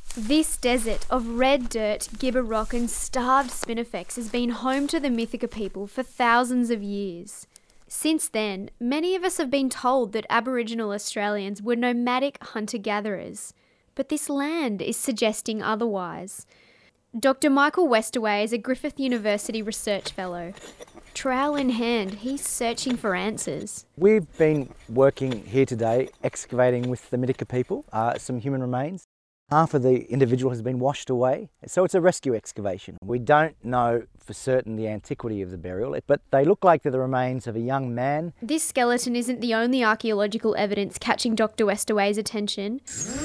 This desert of red dirt, gibber rock and starved spinifex has been home to the Mythica people for thousands of years. Since then, many of us have been told that Aboriginal Australians were nomadic hunter-gatherers, but this land is suggesting otherwise. Dr. Michael Westaway is a Griffith University research fellow. Trowel in hand, he's searching for answers. We've been working here today, excavating with the Mythica people, some human remains. Half of the individual has been washed away, so it's a rescue excavation. We don't know for certain the antiquity of the burial, but they look like they're the remains of a young man. This skeleton isn't the only archaeological evidence catching Dr. Westaway's attention.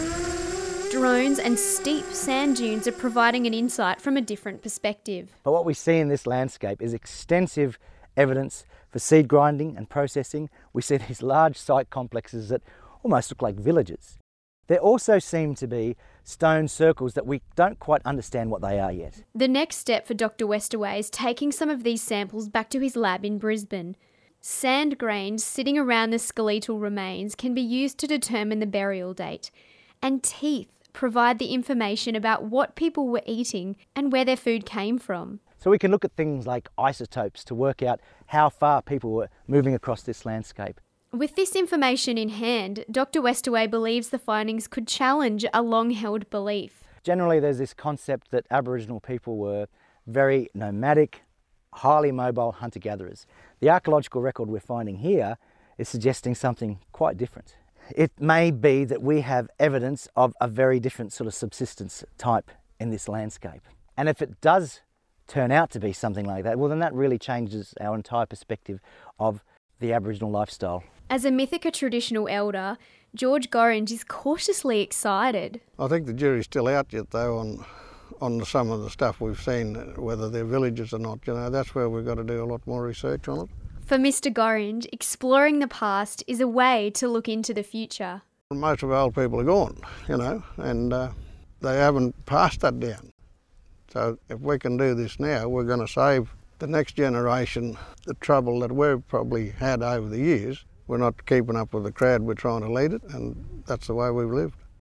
Drones and steep sand dunes are providing an insight from a different perspective. But what we see in this landscape is extensive evidence for seed grinding and processing. We see these large site complexes that almost look like villages. There also seem to be stone circles that we don't quite understand what they are yet. The next step for Dr. Westaway is taking some of these samples back to his lab in Brisbane. Sand grains sitting around the skeletal remains can be used to determine the burial date, and teeth provide the information about what people were eating and where their food came from. So we can look at things like isotopes to work out how far people were moving across this landscape. With this information in hand, Dr. Westaway believes the findings could challenge a long-held belief. Generally, there's this concept that Aboriginal people were very nomadic, highly mobile hunter-gatherers. The archaeological record we're finding here is suggesting something quite different. It may be that we have evidence of a very different sort of subsistence type in this landscape. And if it does turn out to be something like that, well, then that really changes our entire perspective of the Aboriginal lifestyle. As a Mythica traditional elder, George Gorringe is cautiously excited. I think the jury's still out yet though on some of the stuff we've seen, whether they're villages or not. You know, that's where we've got to do a lot more research on it. For Mr. Gorringe, exploring the past is a way to look into the future. Most of our old people are gone, you know, and they haven't passed that down. So if we can do this now, we're going to save the next generation the trouble that we've probably had over the years. We're not keeping up with the crowd, we're trying to lead it, and that's the way we've lived.